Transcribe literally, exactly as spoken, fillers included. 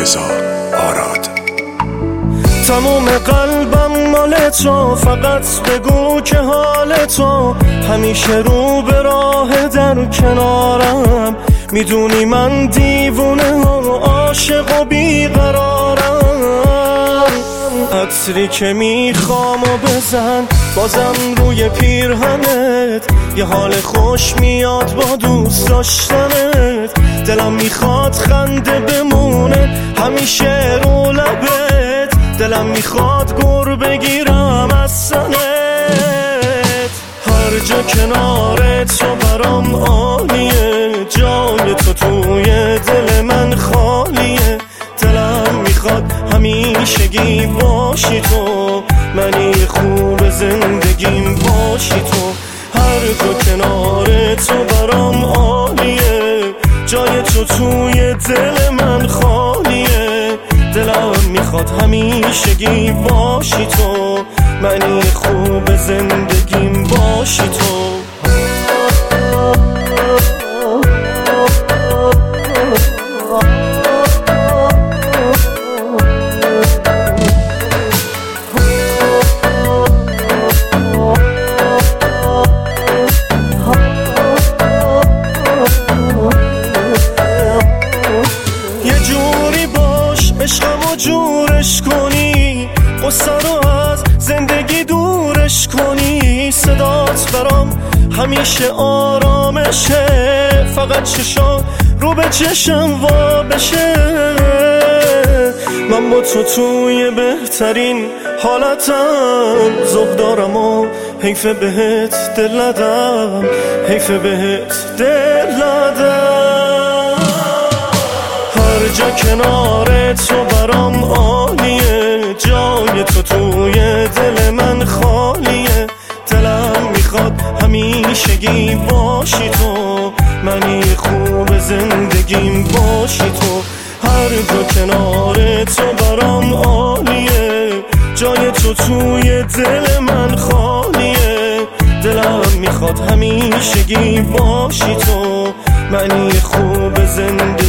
رضا آراد. تموم قلبم مال تو، فقط بگو که حال تو همیشه رو به راه در کنارم. میدونی من دیوونه و عاشق و بیقرارم. عطری که میخوام و بزن بازم روی پیرهنت، یه حال خوش میاد با دوست داشتنت. دلم میخواد خنده بمونه همیشه رو لبت، دلم میخواد گر بگیرم از سنت. هر جا کنار تو برام عالیه، جای تو توی دل من خالیه. دلم میخواد همیشگی باشی تو، منی خوب زندگیم باشی تو. هر جا کنار تو برام عالیه، جای تو توی دل من خالیه. دلم میخواد همیشگی باشی تو، منی خوب زندگیم باشی تو. عشقمو جورش کنی، قصه رو از زندگی دورش کنی. صدات برام همیشه آرامشه، فقط چشا رو به چشم وا بشه. من با تو توی بهترین حالتم، ذوق دارم و حیف بهت دل ندم، حیف بهت دل ندم. هر جا کنار تو برام عالیه، جای تو توی دل من خالیه. دلم میخواد همیشگی باشی تو، منی خوب زندگیم باشی تو. هر جا کنار تو برام عالیه، جای تو توی دل من خالیه. دلم میخواد همیشگی باشی تو، منی خوب زندگیم